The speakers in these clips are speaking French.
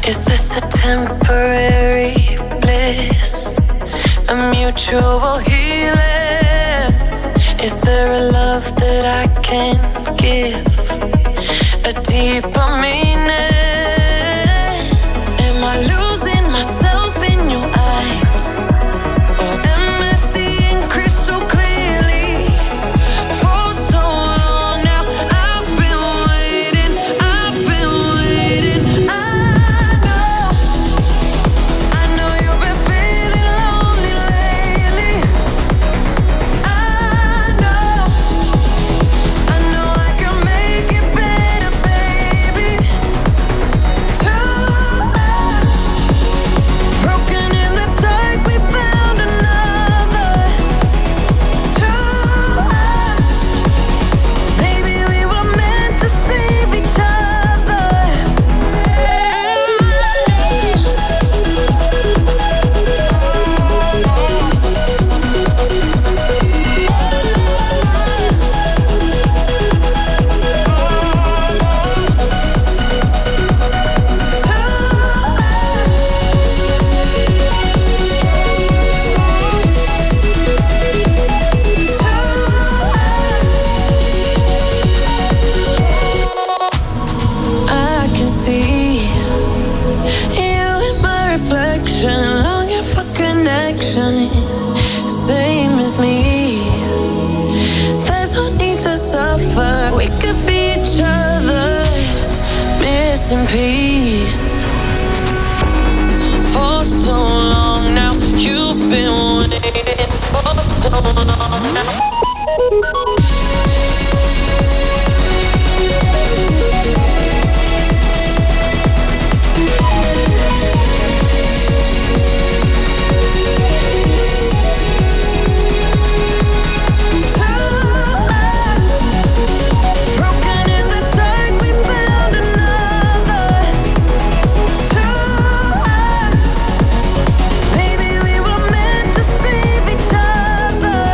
Is this a temporary bliss? A mutual healing? Is there a love that I can give? A deeper meaning? Am I losing myself in your eyes? Or am I seeing crystal clearly? For so long now, I've been waiting. I know you've been feeling lonely lately. I know I can make it better, baby. Two hearts broken in the dark, we found another. Two hearts, maybe we were meant to save each other. I can see you in my reflection, longing for connection, same as me. There's no need to suffer, we could be each other's missing piece. For so long now, you've been waiting for so long now. Broken in the dark, we found another. Two hearts, maybe we were meant to save each other.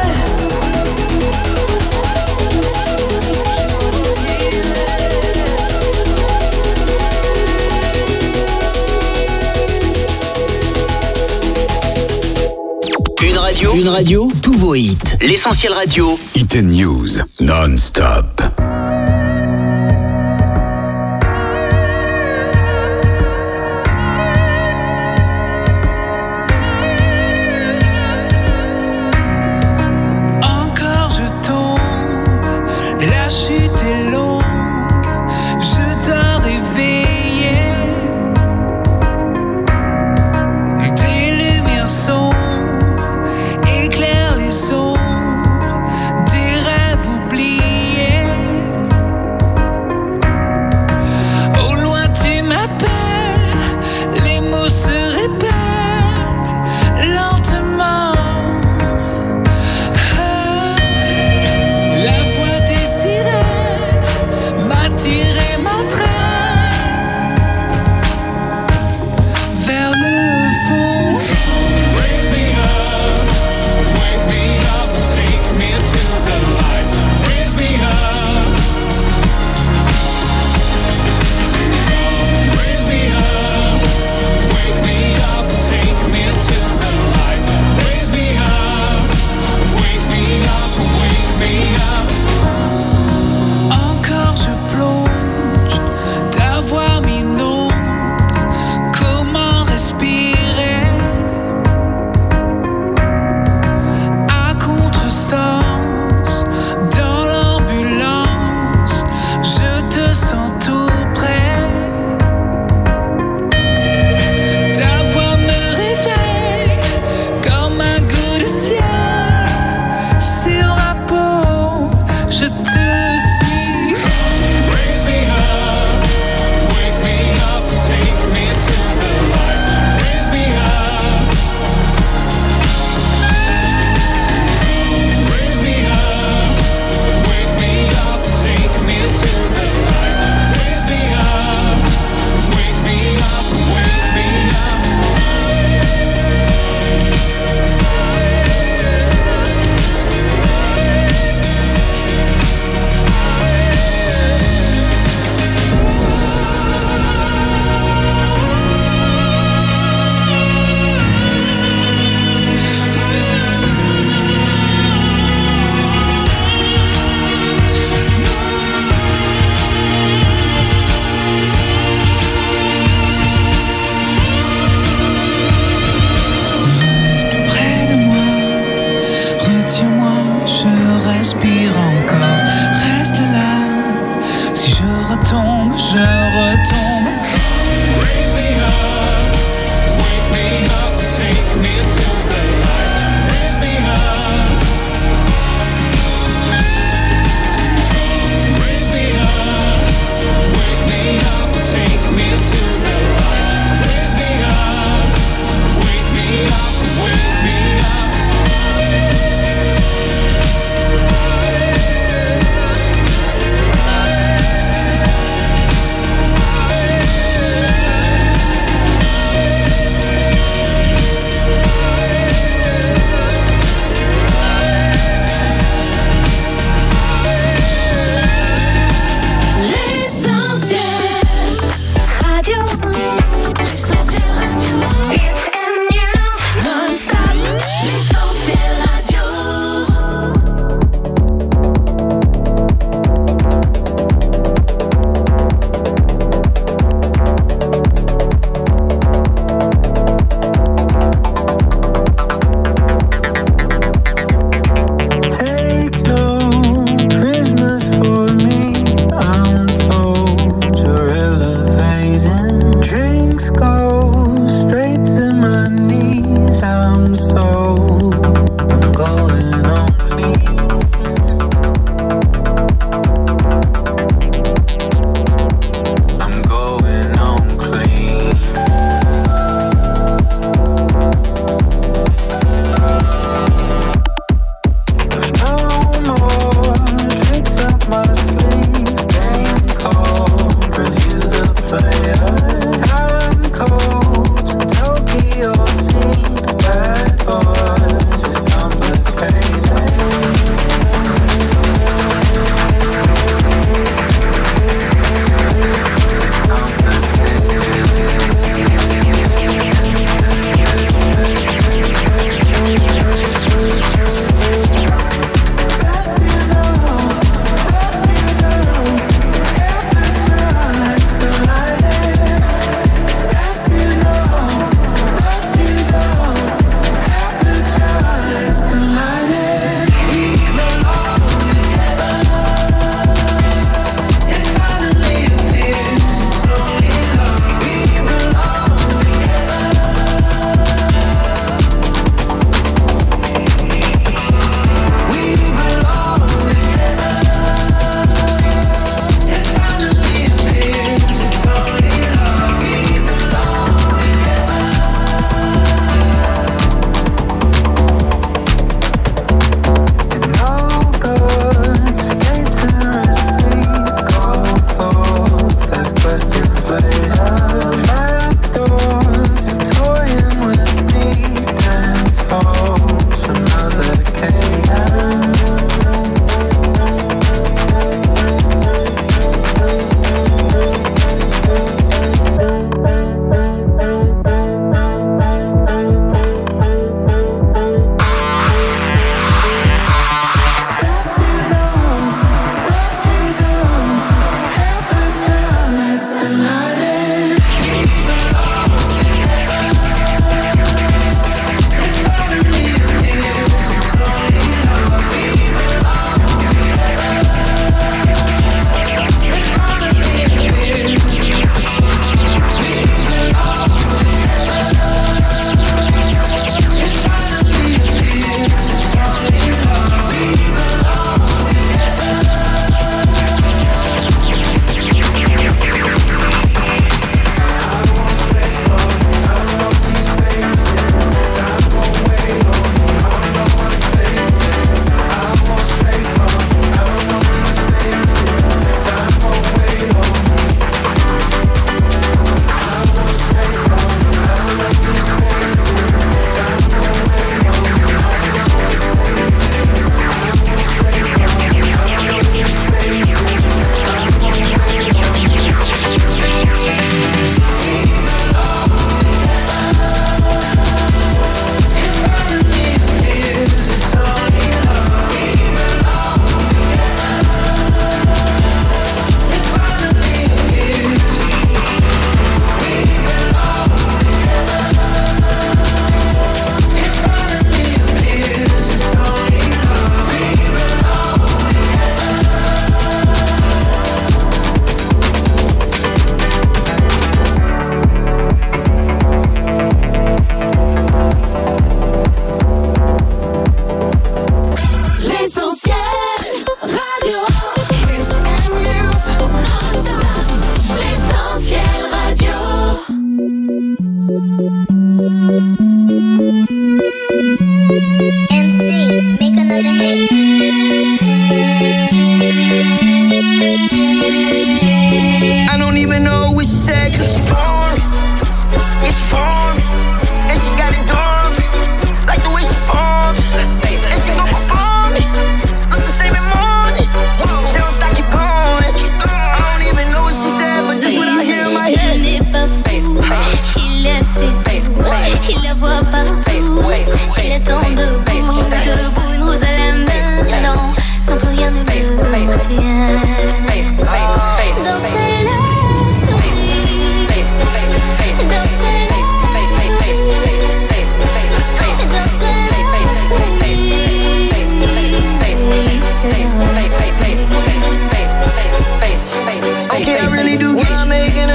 Une radio, tous vos hits. L'Essentiel Radio. Hit and News, non-stop. Encore je tombe, la chute est longue, je dois réveiller. Des lumières sombres éclairent les ombres, des rêves oubliés.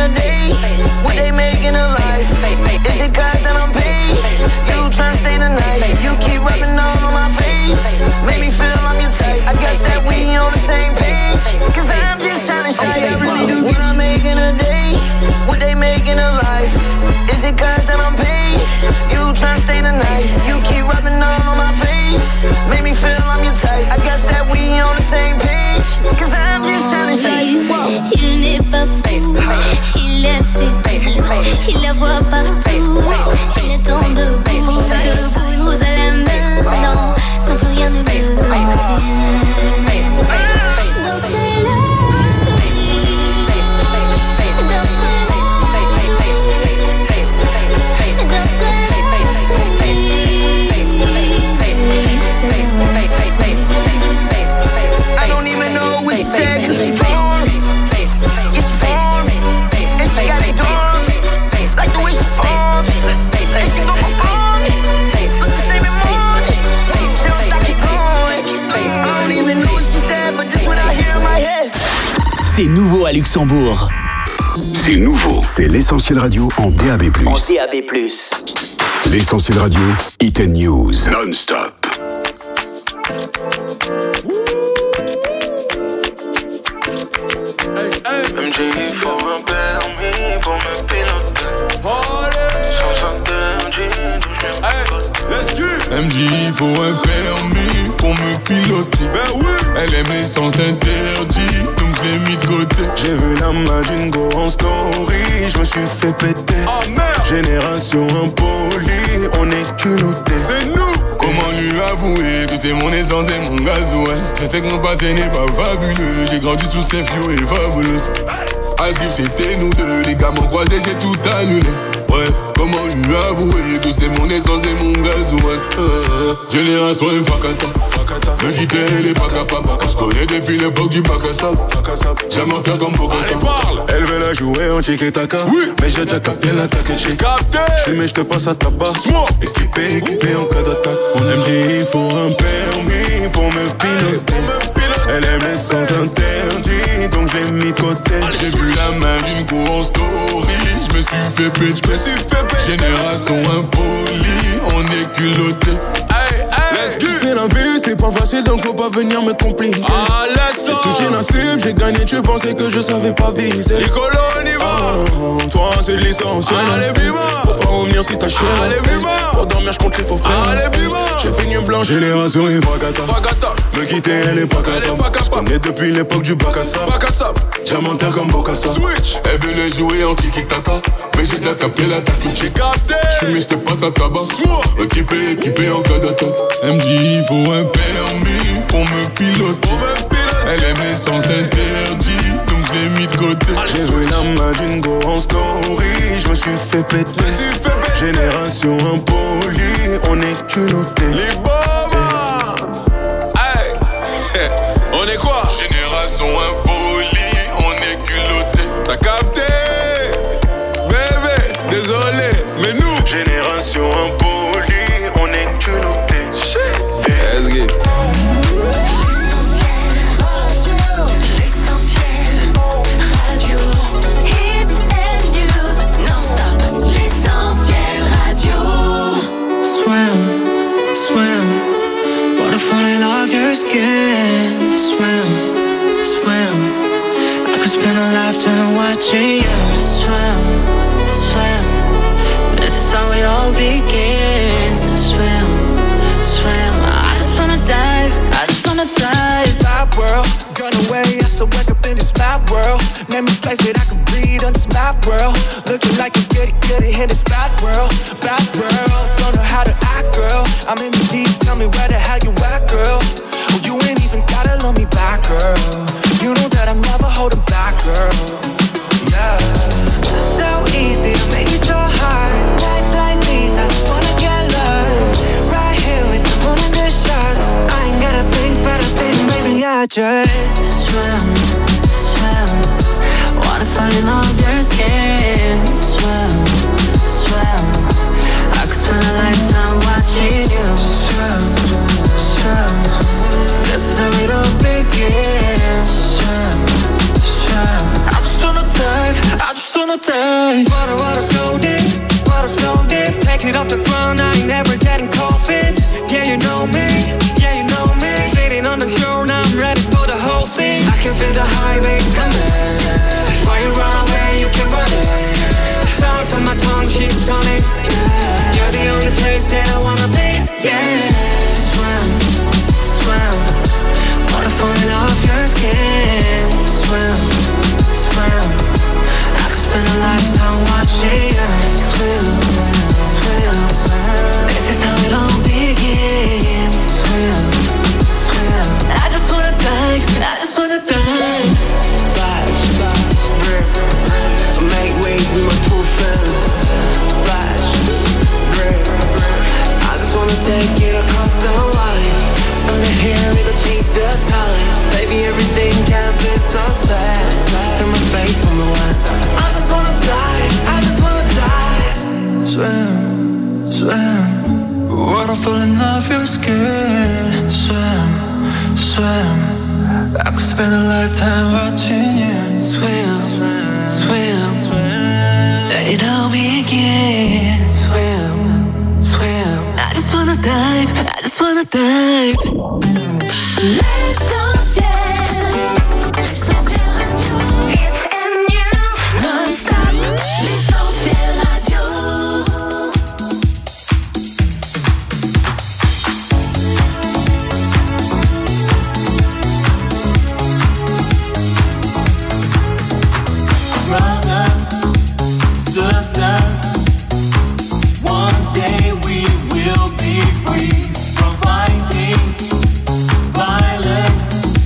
a day? What they making a life? Is it cause that I'm paid? You tryna stay the night? You keep rubbing on my face. Make me feel I'm your type. I guess that we on the same page. Cause I'm just tryna show you I really do. What I'm making a day? What they making a life? Is it cause that I'm paid? You tryna stay the night? You keep rubbing on my face. Make me feel I'm your type. I guess that we on the same page. Cause I'm just tryna show you. Il n'est pas fou, il aime ses goûts, il la voit partout, il est en debout, une rose à la main, non, plus rien ne le retient. Dans ses love stories, dans ses love I don't even know what she said, cause she formed. Yeah, she formed. And she got it done. Like the way she formed. And she gon' perform. Look the same in morning. She don't stop, keep going. I don't even know what she said, but this what I hear in my head. C'est nouveau à Luxembourg. C'est nouveau. C'est l'Essentiel Radio en DAB+. En DAB+. L'Essentiel Radio, Hit & News. Non-stop. MJ faut un permis pour me piloter. Sans interdit, d'où je me MJ faut un permis pour me piloter. Ben oui. Elle aime les sens interdits, donc je l'ai mis de côté. J'ai vu la main d'une go en story, je me suis fait péter. Oh merde. Génération impolie, on est culotté. C'est nous. Comment lui avouer que c'est mon essence et mon gasoil? Je sais que mon passé n'est pas fabuleux. J'ai grandi sous ces fio et fabuleux. Asgif c'était nous deux, les gars m'ont croisé, j'ai tout annulé. Bref, comment lui avouer que c'est mon essence et mon gasoil? Génération Fakata, me quitter elle est pas capable. On se connaît depuis l'époque du bac à sable. J'aime un cœur comme Bokassa. Elle veut la jouer en tiki-taka, oui. Mais j'ai déjà capté l'attaque. J'ai capté. J'fume et j'te passe à tabac. Équipé en cas d'attaque. On MJ il faut un permis pour me piloter. Elle aime les sens interdits, donc je l'ai mis de côté. J'ai vu la main d'une go en story, je me suis fait péter. Génération impolie, on est culotté. C'est la vie, c'est pas facile, donc faut pas venir me compliquer. J'ai touché la cible, j'ai gagné, tu pensais que je savais pas viser. Toi c'est l'essentiel. Faut pas revenir si ta chaîne. Pour dormir, je compte les faux frères. J'ai fini blanche. Génération Fakata. Me quitter, elle est pas capable. Je connais depuis l'époque du bac à sable. Diamantaire comme Bokassa. Elle veut le jouer en tiki-taka, mais j'ai déjà capté l'attaque. J'ai capté. J'fume, j'te passe à tabac. Équipé en cas d'attaque. MJ, il faut un permis pour me piloter. Elle aime les sens interdits, donc je l'ai mis de côté. J'ai vu la main d'une go en story, je me suis fait péter. Génération impolie, on est culotté. Les bombes. Hey. On est quoi? Génération impolie, on est culotté. T'as capté? Bébé, désolé, mais nous Génération impolie, on est culotté. Let's get. Skin, swim. I could spend a lifetime watching you swim. This is how it all begins. Swim. I just wanna dive. Map world, gone away, I still wake up in this map world. Name me place that I can breathe on this map world. Looking like a goody in this bad world. Don't know how to act, girl. I'm in the deep, tell me where the hell you at, girl. Oh, you ain't even gotta love me back, girl. You know that I'm never holding back, girl. Yeah. So easy to make it so hard. Nights like these, I just wanna get lost. Right here with the moon and the stars. I ain't gotta think, but I think maybe I just swim. Wanna fall in love with your skin. Swim. I could spend a lifetime watching you swim. This is how it all begins. I just wanna say. Water so deep, take it off the ground, I ain't never getting cold feet. Yeah, you know me, sitting on the shore, now I'm ready for the whole thing. I can feel the high waves coming. While you run away, you can run it. Sound on my tongue, she's stunning. You're the only place that I wanna be. Yeah, swim, water falling off your skin. Swim, I could spend a lifetime watching you swim. This is how it all begins. Swim, I just wanna dive. Splash, river, make waves with my two friends. Splash, river, I just wanna take it across the line. Under here, it'll change the time. Baby, everything can be so sad. Through my face from the west side. I just wanna dive. Swim, water falling off your skin. Swim, I could spend a lifetime watching you. Swim, it all begins. Swim, I just wanna dive. Violence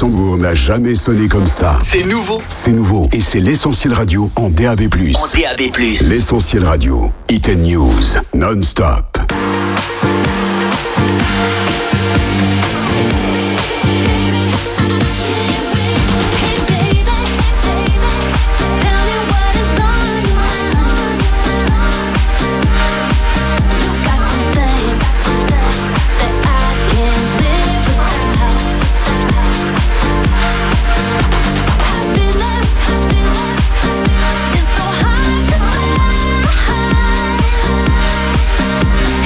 Luxembourg n'a jamais sonné comme ça. C'est nouveau. C'est nouveau et c'est l'Essentiel Radio en DAB+. En DAB+. L'Essentiel Radio, Hit & News, non-stop. It's so hard to find.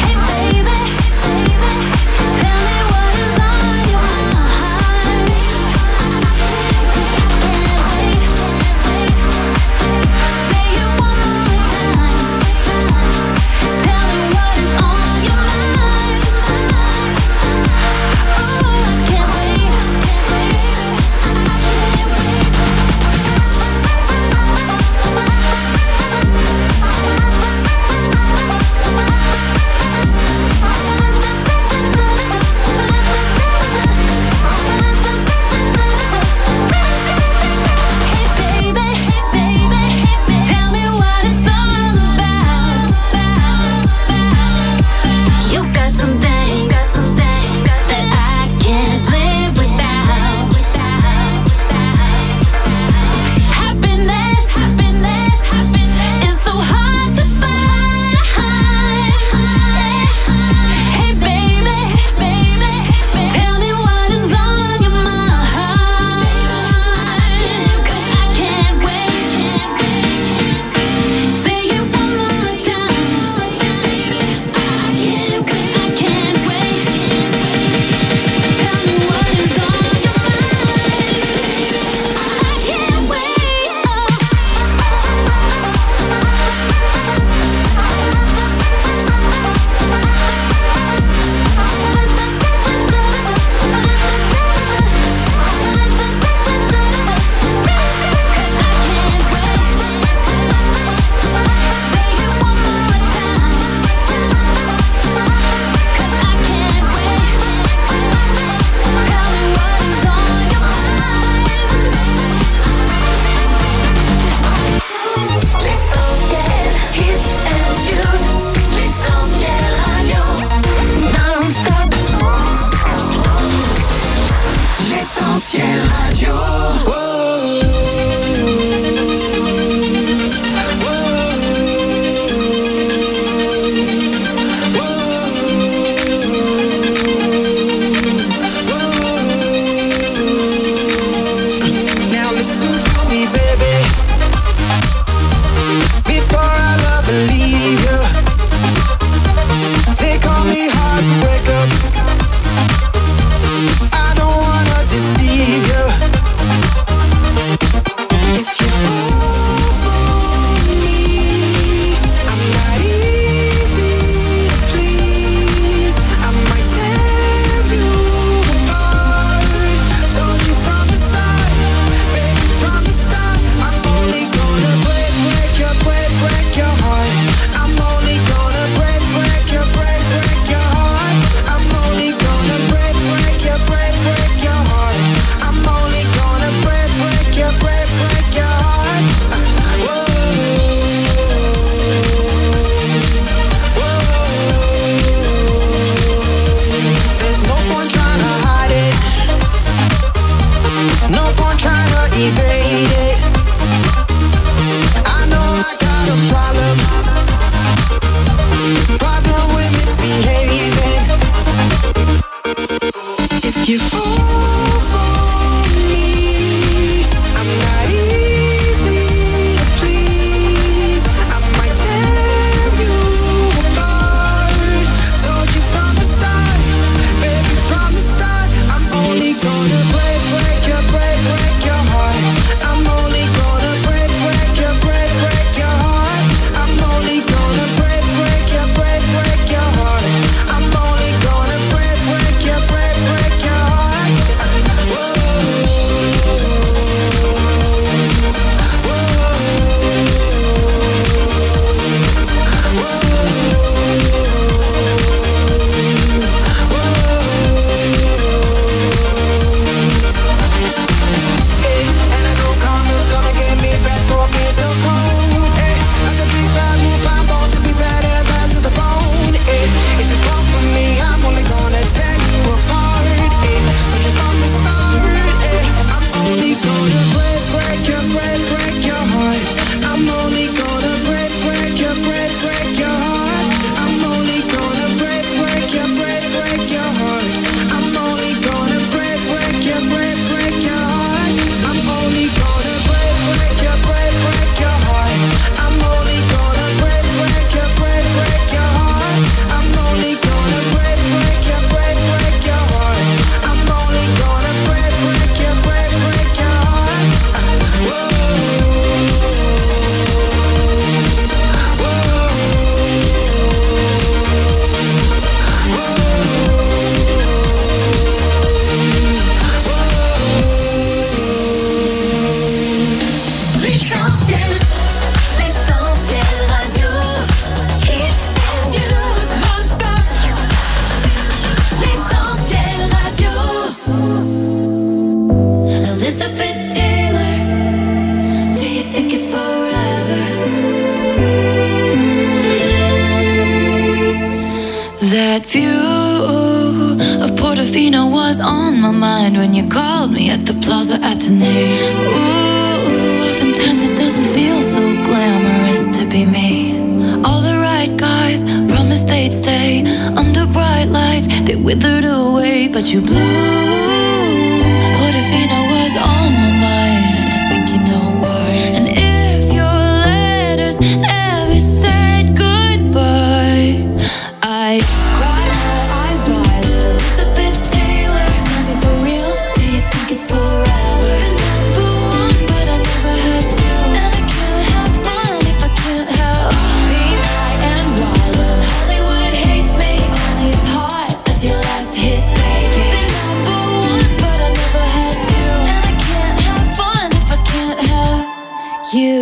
That view of Portofino was on my mind when you called me at the Plaza Athénée. Ooh, oftentimes it doesn't feel so glamorous to be me. All the right guys promised they'd stay under bright lights. They withered away, but you blew. Portofino was on my mind. I think you know why. And if your letters ever said goodbye, I cried my eyes violet. Elizabeth Taylor, tell me for real, do you think it's forever? Number one, but I never had to. And I can't have fun if I can't have B-I-N-Y. When Hollywood hates me, only as hot as your last hit, baby. Been number one, but I never had to. And I can't have fun if I can't have you.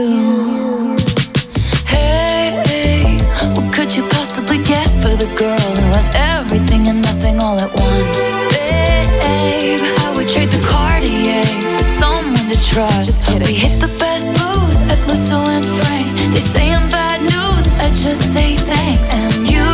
Hey, what could you possibly get for the girl who has everything and nothing all at once? Babe, I would trade the Cartier for someone to trust. We hit the best booth at Musso and Frank's. They say I'm bad news, I just say thanks. And you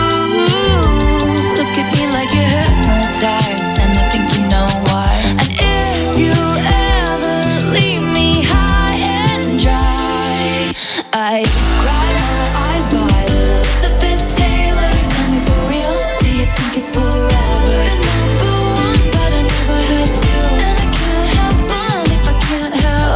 look at me like you're hypnotized, and I think you know why. And if you ever leave me high and dry, I cry my eyes violet. Elizabeth Taylor, tell me for real, do you think it's forever? Number one, but I never had to. And I can't have fun if I can't have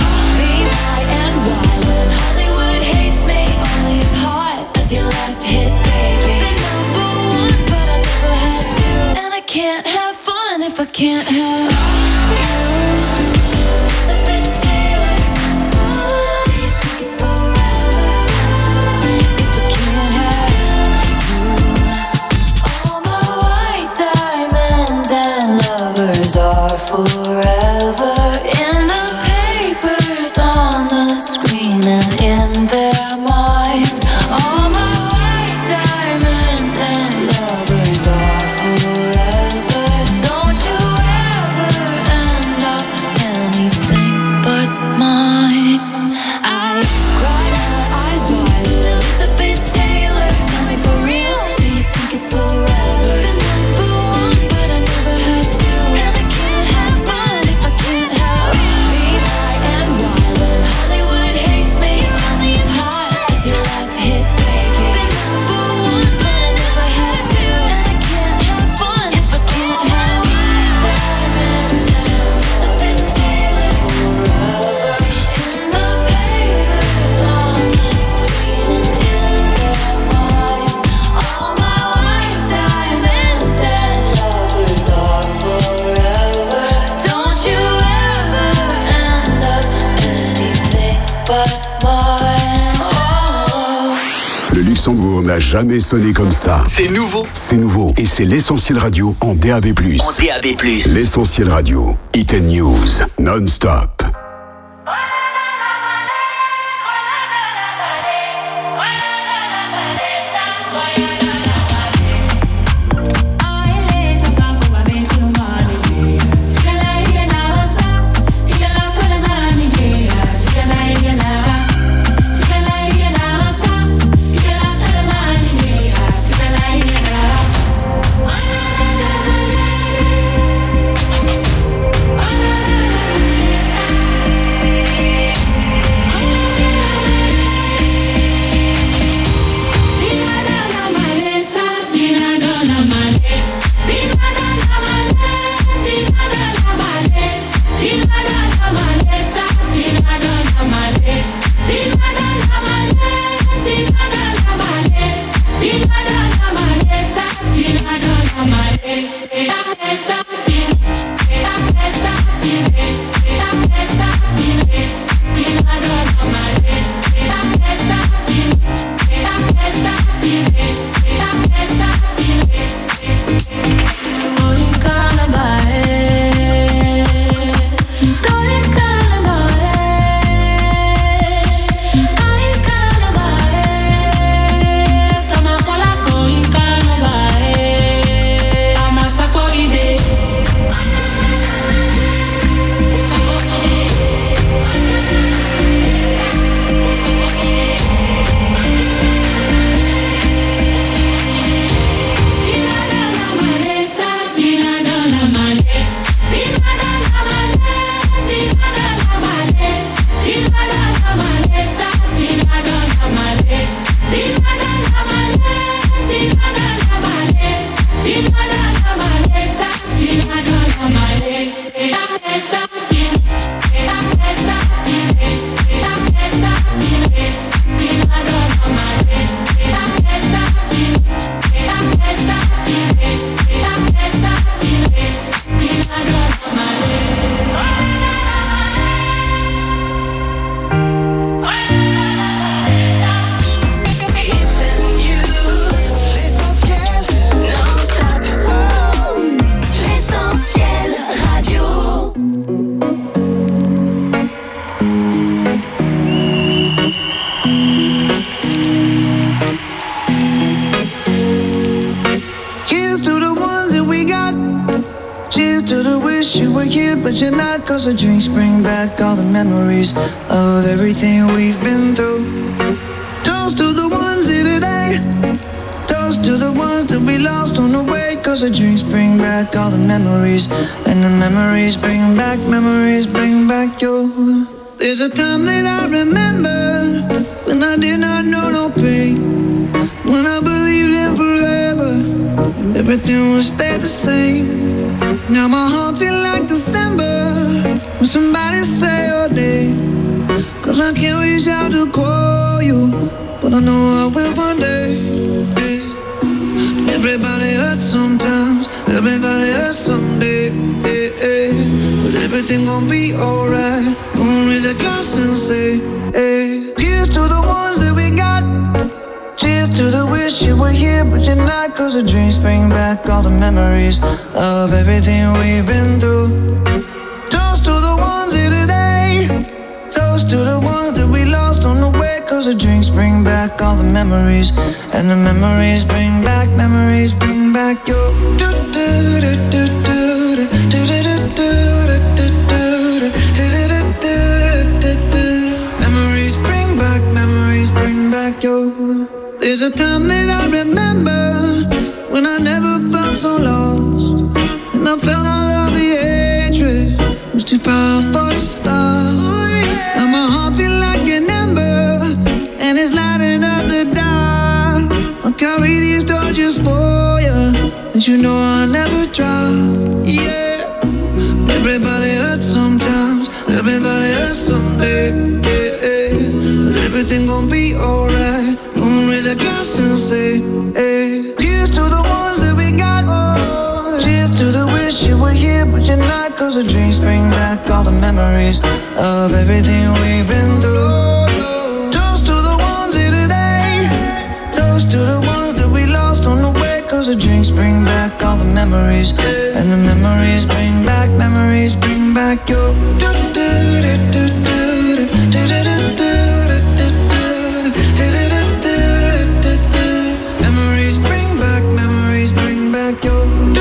B-I-N-Y. When Hollywood hates me, only as hot as your last hit, baby. Been number one, but I never had to. And I can't have fun if I can't have you. Elizabeth Taylor, do you think it's forever? If I can't have you. All my white diamonds and lovers are forever in the papers, on the screen, and in their minds. All my white diamonds and lovers are forever. Don't you ever end up anything but mine. I cry my eyes violet. Elizabeth Taylor, tell me for real, do you think it's forever? Been number one, but I never had to. And I can't have fun if I can't have B-I-N-Y. When Hollywood hates me, only as hot as your last hit, baby. Been number one, but I never had to. And I can't have fun if I can't have diamonds and Elizabeth Taylor forever. In the papers, on the screen, and in their minds. All my white diamonds and lovers are forever. Don't you ever end up anything but mine. Oh. Le Luxembourg n'a jamais sonné comme ça. C'est nouveau. C'est nouveau et c'est l'Essentiel Radio en DAB+. En DAB+. L'Essentiel Radio, Hit & News, non-stop. Oh, night, 'cause the drinks bring back all the memories of everything we've been through. Toast to the ones here today. Toast to the ones that we lost on the way, 'cause the drinks bring back all the memories, and the memories bring back you. There's a time that I remember when I did not know no pain, when I believed in forever and everything would stay the same. Now my heart feel like December when somebody say your name, 'cause I can't reach out to call you, but I know I will one day. Everybody hurts sometimes, everybody hurts someday, but everything gon' be alright. Gonna raise a glass and say, here's to the ones that we got. Cheers to the wish you were here but you're not, 'cause the drinks bring back all the memories of everything we've been through. Toast to the ones here today. Toast to the ones that we lost on the way, 'cause the drinks bring back all the memories, and the memories bring back you. Memories bring back, memories bring back you. There's a time that I remember when I never felt so lost, and I felt all of the hatred was too powerful to stop. Now my heart feel like an ember, and it's lighting up the dark. I'll carry these torches for you, and you know I'll never drop. Yeah, everybody hurts sometimes, everybody hurts someday. But everything gon' be alright. Gonna raise a glass and say, here's to the ones that we got. Cheers to the wish you were here but you're not, 'cause the drinks bring back all the memories of everything we've been through. Toast to the ones here today. Toast to the ones that we lost on the way, 'cause the drinks bring back all the memories, and the memories bring back you. Memories bring back, memories bring back you.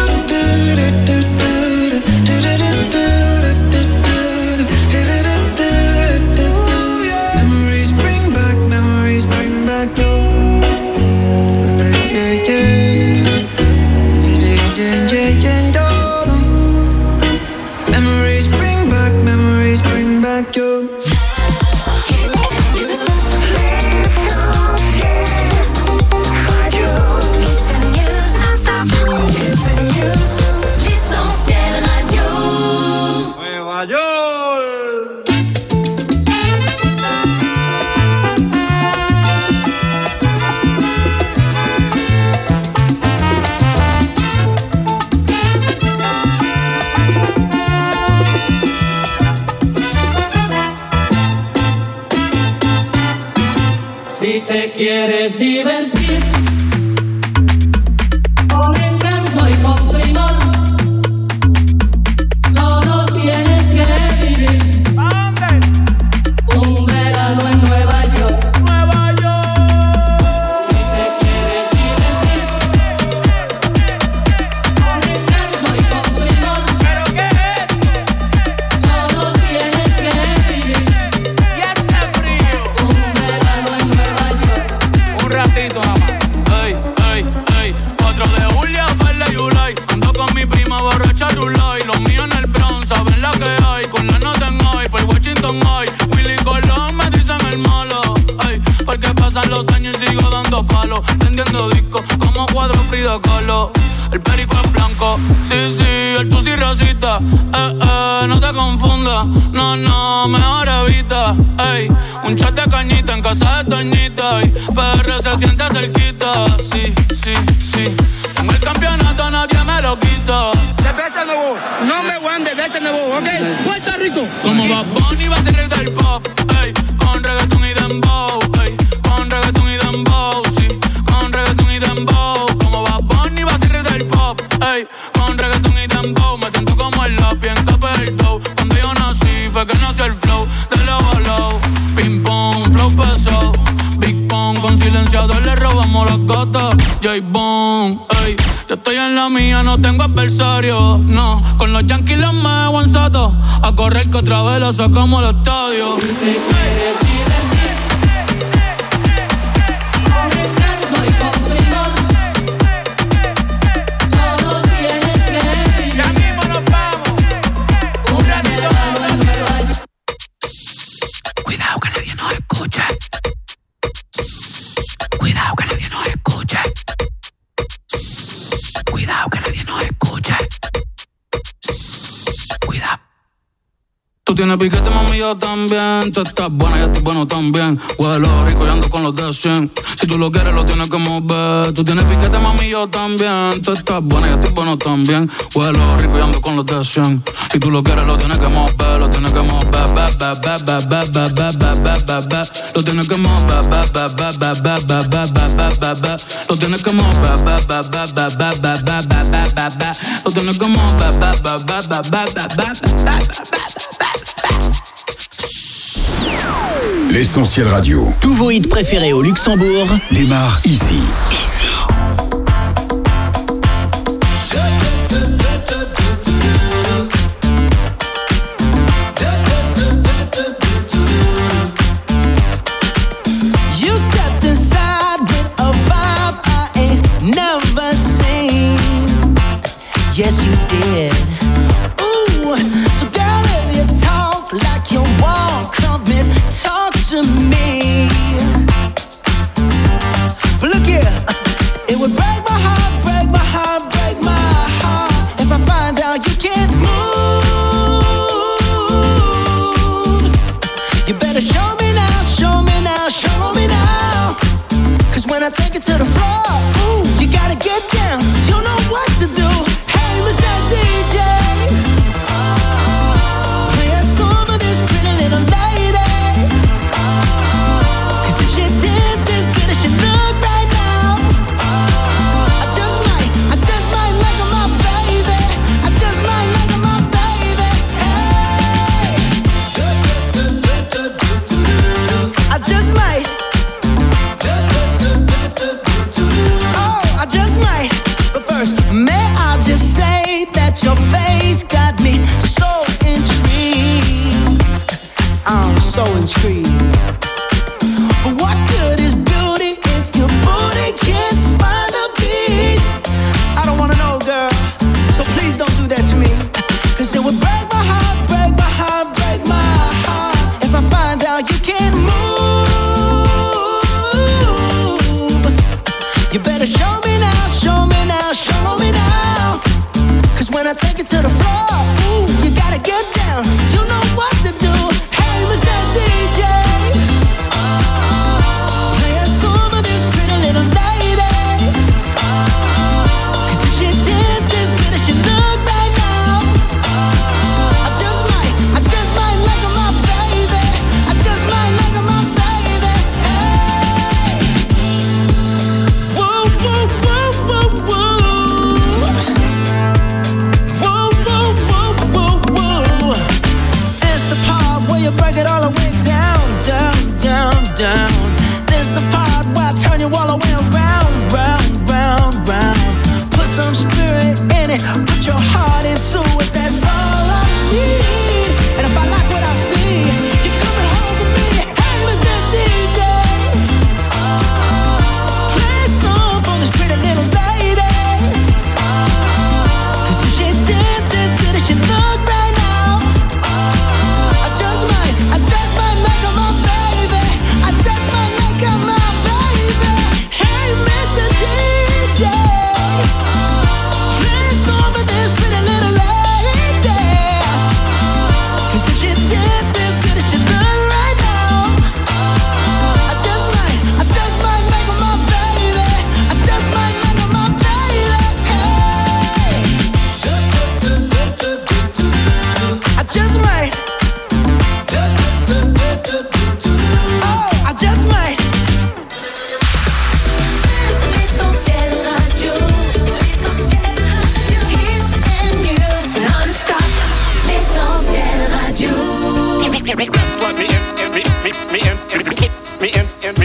Si te quieres divertir con encanto y con primor, solo tienes que vivir. ¿A dónde? Un verano en Nueva York. Nueva York. Si te quieres divertir con encanto y con primor, ¿pero qué es? Solo tienes que vivir. Y este frío. Un verano en Nueva York. Un ratito nada más. Ey, ey, ey. 4 de julio, verde Yulay. Ando con mi prima borracha Rulay. Los míos en el Bronx, saben la que hay. Con la nota en hoy, por Washington hoy. Willy Colón me dicen el malo. Ey, porque pasan los años y sigo dando palos. Tendiendo discos como cuadro Frida Kahlo. El perico es blanco, sí, sí, el tusi rosita. No te confundas, no, no, mejor evita. Ey, un chat de cañita en casa de Toñita. Y PR se siente cerquita, sí, sí, sí. Tengo el campeonato, nadie me lo quita. De veces nuevo, no me voy de veces nuevo, ¿ok? Puerto Rico. Como Bad Bunny va a ser rey del pop, ey, con reggaeton y dembow, ey, con reggaeton y dembow, sí, con reggaeton y dembow. Como Bad Bunny va a ser rey del pop, ey, con reggaeton y dembow. Me siento como el lápiz en capa del dough. Cuando yo nací fue que nació el flow de low a low. Ping pong, flow pesado, Big Pong. Con silenciador le robamos las gatas, J-Bone, ey. Yo estoy en la mía, no tengo adversario. No, con los Yankees los me guanzato. A correr que otra vez la sacamos al estadio. Cuidado que nadie nos escuche. Cuidado que nadie nos escuche. Cuidado que nadie nos escuche. Cuidado. Tú tienes piquete, mami, yo también. Tú estás buena, yo estoy bueno también. Huelo rico y ando con los de 100. Si tú lo quieres, lo tienes que mover. Tú tienes piquete, mami, yo también. Tú estás buena, yo estoy bueno también. Huelo rico y ando con los de 100. Si tú lo quieres, lo tienes que mover. Lo tienes que mover. Lo tienes que mover. Lo tienes que mover. Lo tienes que mover. L'Essentiel Radio. Tous vos hits préférés au Luxembourg démarre ici. You stepped inside with a vibe I ain't never seen. Yes, you did. Ooh, so girl, if you talk like you walk, come and talk to me. But look here, it would break my heart, break my heart, break my heart if I find out you can't move. You better show me now, show me now, show me now. Cause when I take it to the floor, ooh, you gotta get down, you know what to do. Hey, Mr. DJ, play a song of this pretty little lady. Cause if she dances good as she look right now, I just might make her my baby. I just might make her my baby. Hey, I just might. Oh, I just might. But first, may I just say that your face got me so intrigued. I'm so intrigued. But what good is beauty if your booty can't find a beat? I don't wanna know, girl, so please don't do that to me. Cause it would break my heart, break my heart, break my heart if I find out you can't move. You better show me now, show me now, show me now. Cause when I take it to the floor, ooh, you gotta get down, you know what to do. Hey, Mr. DJ, play a song of this pretty little lady. Cause if she dances good as she look right now, I just might make her my baby. I just might make her my baby. Hey, woo, woo,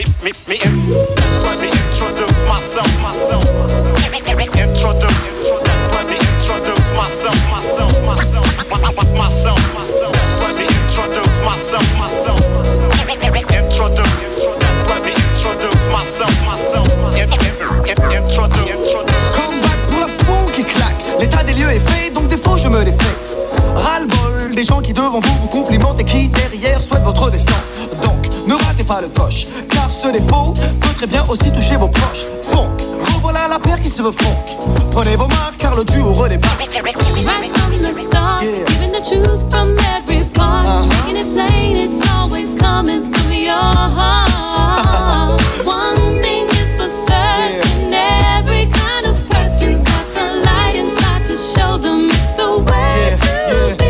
Just let me introduce myself. Introduce. Just let me introduce myself. Just let me introduce myself. Introduce. Just let me introduce myself. Introduce. Comeback pour la fond qui claque. L'état des lieux est fait, donc des faux je me les fais. Ras-le-bol des gens qui devant vous complimentent et qui derrière souhaitent votre descente. Donc ne ratez pas le coche, car ce défaut peut très bien aussi toucher vos proches. Funk, revoilà la paire qui se veut funk. Prenez vos marques car le duo redébarque. Right from the start, giving the truth from every part, making it plain, it's always coming from your heart. One thing is for certain, every kind of person's got the light inside to show them it's the way to be.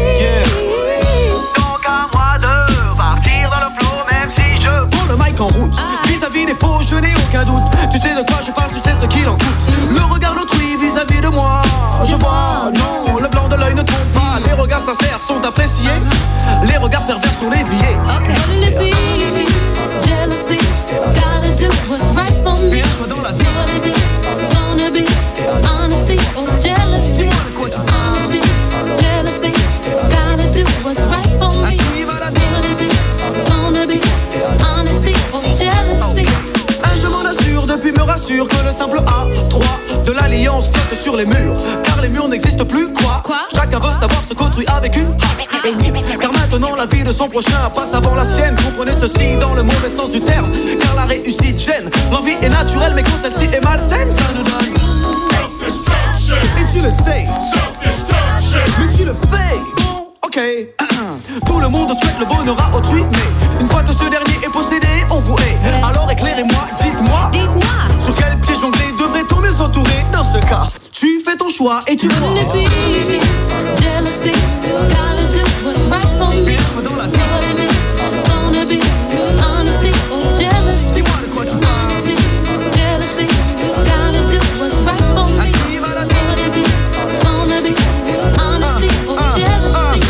Donc à moi de partir dans le flow, même si je prends le mic en route. Vis-à-vis des faux, je n'ai aucun doute. Tu sais de quoi je parle, tu sais ce qu'il en coûte. Le regard d'autrui vis-à-vis de moi, je vois, non, le blanc de l'œil ne trompe pas. Les regards sincères sont appréciés, les regards pervers sont déviés. Wouldn't it be jealousy? Gotta do what's right for me. Bien choix dans la vie. What is it gonna be? Honesty or jealousy? Honesty, jealousy. Gotta do what's right for me. What is it gonna be? Honesty or jealousy? Je m'en assure depuis me rassure que le simple A3 de l'alliance flotte sur les murs. Car les murs n'existent plus, quoi. Chacun veut savoir ce qu'autrui a vécu. Et oui, car maintenant la vie de son prochain passe avant la sienne. Comprenez ceci dans le mauvais sens du terme, car la réussite gêne. L'envie est naturelle mais quand celle-ci est malsaine, ça nous donne self-destruction. Et tu le sais, self-destruction. Mais tu le fais, bon, ok. Tout le monde souhaite le bonheur à autrui, mais une fois que ce dernier est possédé, on vous hait. Alors éclairez-moi, dites-moi, sur quel pied jongler devrait-on mieux s'entourer? Dans ce cas, tu fais ton choix et tu vois. Wouldn't it be jealousy? Gotta do what's right for me. Bien choix dans la vie. What is it gonna be? Honesty or jealousy? Dis-moi de quoi tu parles. Honesty, jealousy. Gotta do what's right for me. What is it gonna be? Honesty or jealousy?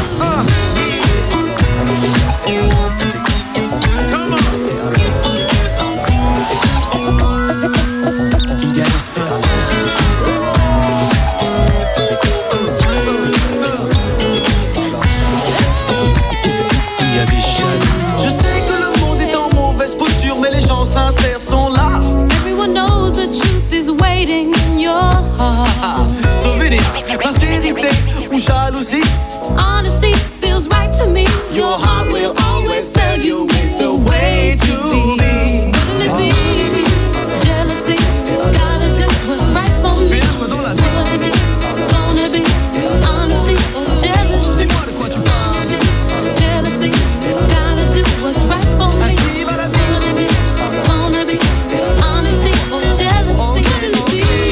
Come on. Je sais que le monde est en mauvaise posture, mais les gens sincères sont là. Everyone knows the truth is waiting in your heart. Souvenir, sincérité ou jalousie. Honesty feels right to me. Your heart will always tell you it's the way to be. Wouldn't it be jealousy? Gotta do what's right for me. Bien choix dans la vie. What is it gonna be? Honesty or jealousy? Dis-moi de quoi tu parles. Jealousy. Gotta do what's right for me. Ainsi va la vie. What is it gonna be? Honesty or jealousy? Wouldn't it be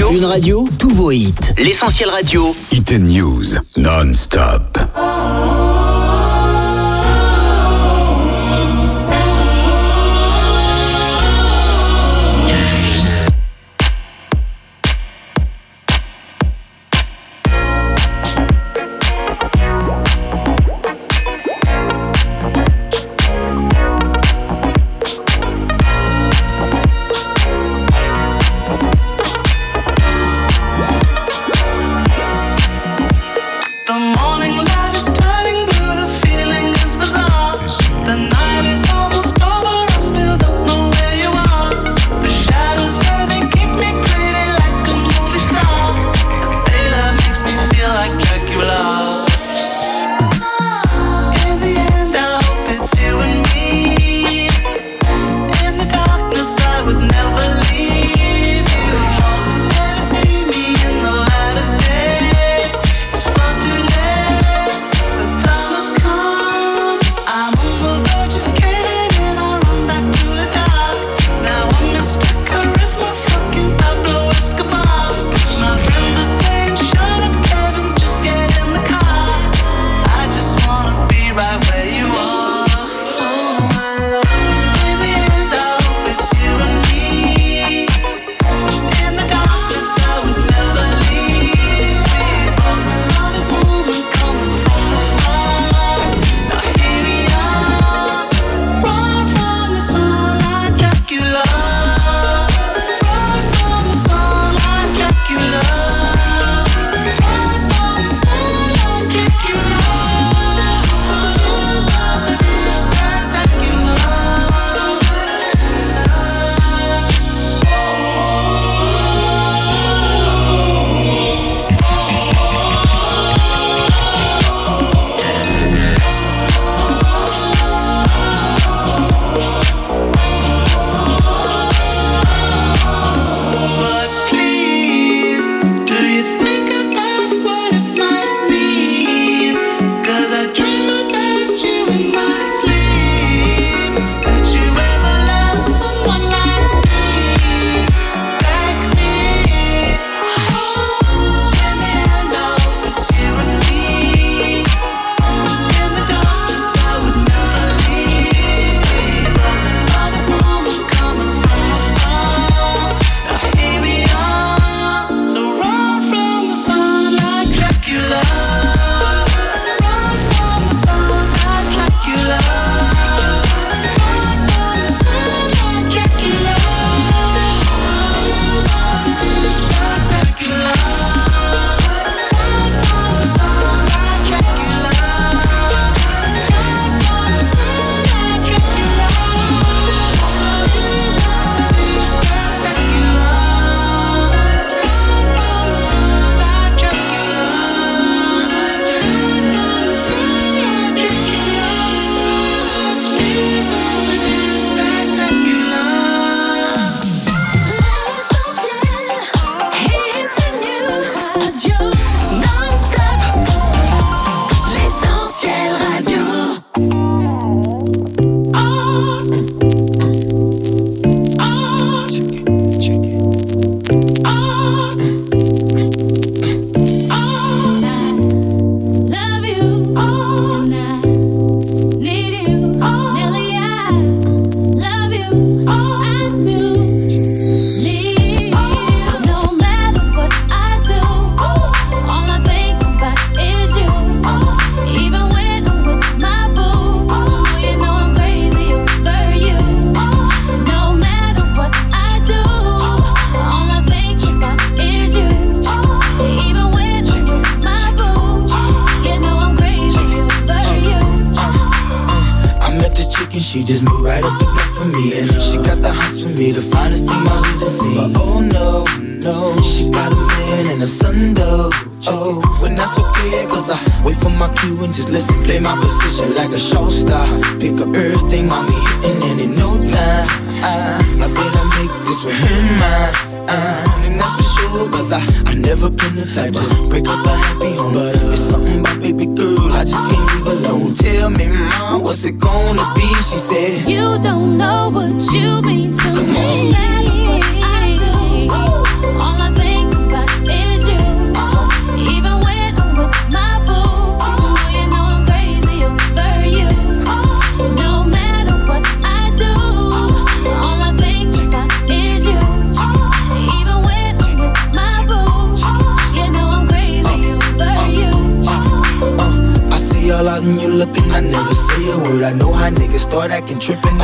Une radio, tous vos hits. L'Essentiel Radio. Hit and News, non-stop. She just moved right up the block for me, and she got the hots for me, the finest thing my hood has seen. But oh no, no, she got a man and a son though. Oh, but that's okay, cause I wait for my cue and just listen, play my position like a show star. Pick up everything, mommy hitting, and in no time I better make this with her mine. And that's for sure, cause I never been the type to break up a happy home. But it's something about baby girl, I just can't leave alone. Tell me, mom, what's it gonna be? She said, you don't know what you mean to me. No matter what I do, all I think something you looking, I never say a word. I know how niggas start acting trippin'.